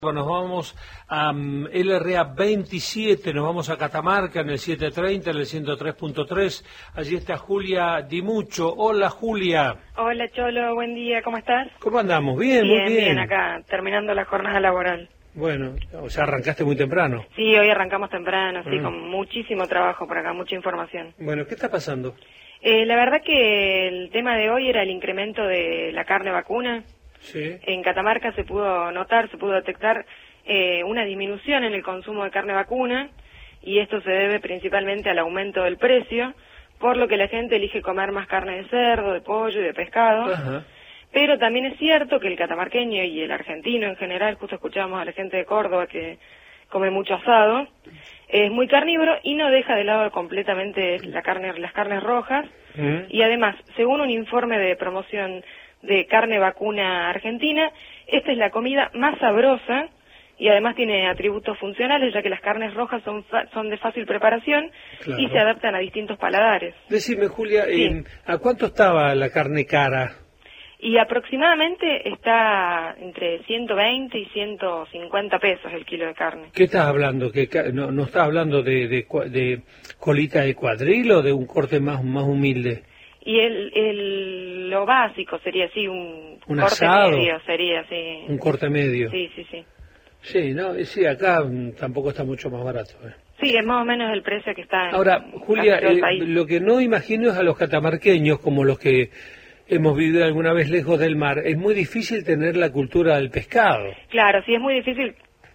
Nos vamos a LRA 27, nos vamos a Catamarca en el 730, en el 103.3. Allí está Julia Di Mucho. Hola, Julia. Hola, Cholo, buen día, ¿cómo estás? ¿Cómo andamos? Bien, muy bien. Bien, acá, terminando la jornada laboral. Bueno, o sea, arrancaste muy temprano. Sí, hoy arrancamos temprano, sí, con muchísimo trabajo por acá, mucha información. Bueno, ¿qué está pasando? La verdad que el tema de hoy era el incremento de la carne vacuna. Sí. En Catamarca se pudo notar, se pudo detectar una disminución en el consumo de carne vacuna, y esto se debe principalmente al aumento del precio, por lo que la gente elige comer más carne de cerdo, de pollo y de pescado. Ajá. Pero también es cierto que el catamarqueño y el argentino en general, justo escuchábamos a la gente de Córdoba que come mucho asado, es muy carnívoro y no deja de lado completamente las carnes rojas. Y además, según un informe de promoción de carne vacuna argentina, esta es la comida más sabrosa y además tiene atributos funcionales, ya que las carnes rojas son de fácil preparación. Claro. Y se adaptan a distintos paladares. Decime, Julia, sí. ¿A cuánto estaba la carne cara? Y aproximadamente está entre 120 y 150 pesos el kilo de carne. ¿Qué estás hablando? ¿No estás hablando de colita de cuadril o de un corte más humilde? Y lo básico sería así, un corte asado medio sería, sí. Un corte medio. Sí. Sí, no, sí, acá tampoco está mucho más barato. Sí, es más o menos el precio que está en Ahora, Julia, lo que no imagino es a los catamarqueños, como los que hemos vivido alguna vez lejos del mar, es muy difícil tener la cultura del pescado. Claro, sí, es muy difícil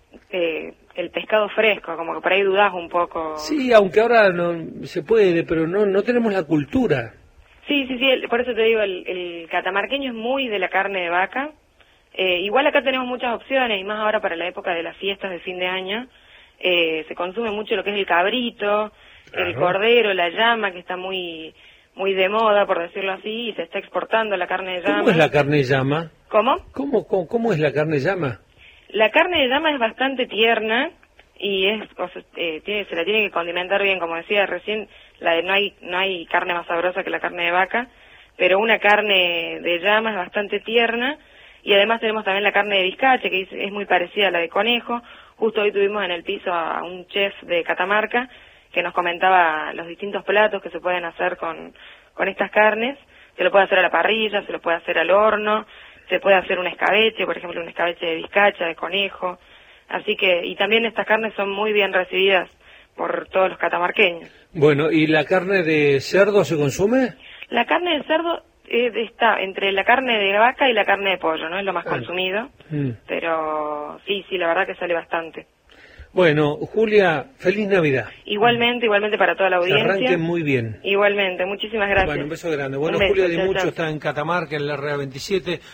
el pescado fresco, como que por ahí dudás un poco. Sí, aunque ahora no se puede, pero no tenemos la cultura. Sí, por eso te digo, el catamarqueño es muy de la carne de vaca. Igual acá tenemos muchas opciones, y más ahora para la época de las fiestas de fin de año, se consume mucho lo que es el cabrito, claro, el cordero, la llama, que está muy de moda, por decirlo así, y se está exportando la carne de llama. ¿Cómo es la carne de llama? ¿Cómo? ¿Cómo es la carne de llama? La carne de llama es bastante tierna y se la tiene que condimentar bien, como decía recién, no hay carne más sabrosa que la carne de vaca, pero una carne de llama es bastante tierna. Y además tenemos también la carne de bizcache, que es muy parecida a la de conejo. Justo hoy tuvimos en el piso a un chef de Catamarca que nos comentaba los distintos platos que se pueden hacer con estas carnes. Se lo puede hacer a la parrilla, se lo puede hacer al horno, se puede hacer un escabeche, por ejemplo un escabeche de bizcacha, de conejo. Así que, y también estas carnes son muy bien recibidas por todos los catamarqueños. Bueno, ¿y la carne de cerdo se consume? La carne de cerdo está entre la carne de vaca y la carne de pollo, no es lo más consumido, pero sí, la verdad que sale bastante. Bueno, Julia, feliz Navidad. Igualmente para toda la audiencia. Que arranquen muy bien. Igualmente, muchísimas gracias. Bueno, un beso grande. Bueno, Julia Di Mucho está en Catamarca, en la LRA 27.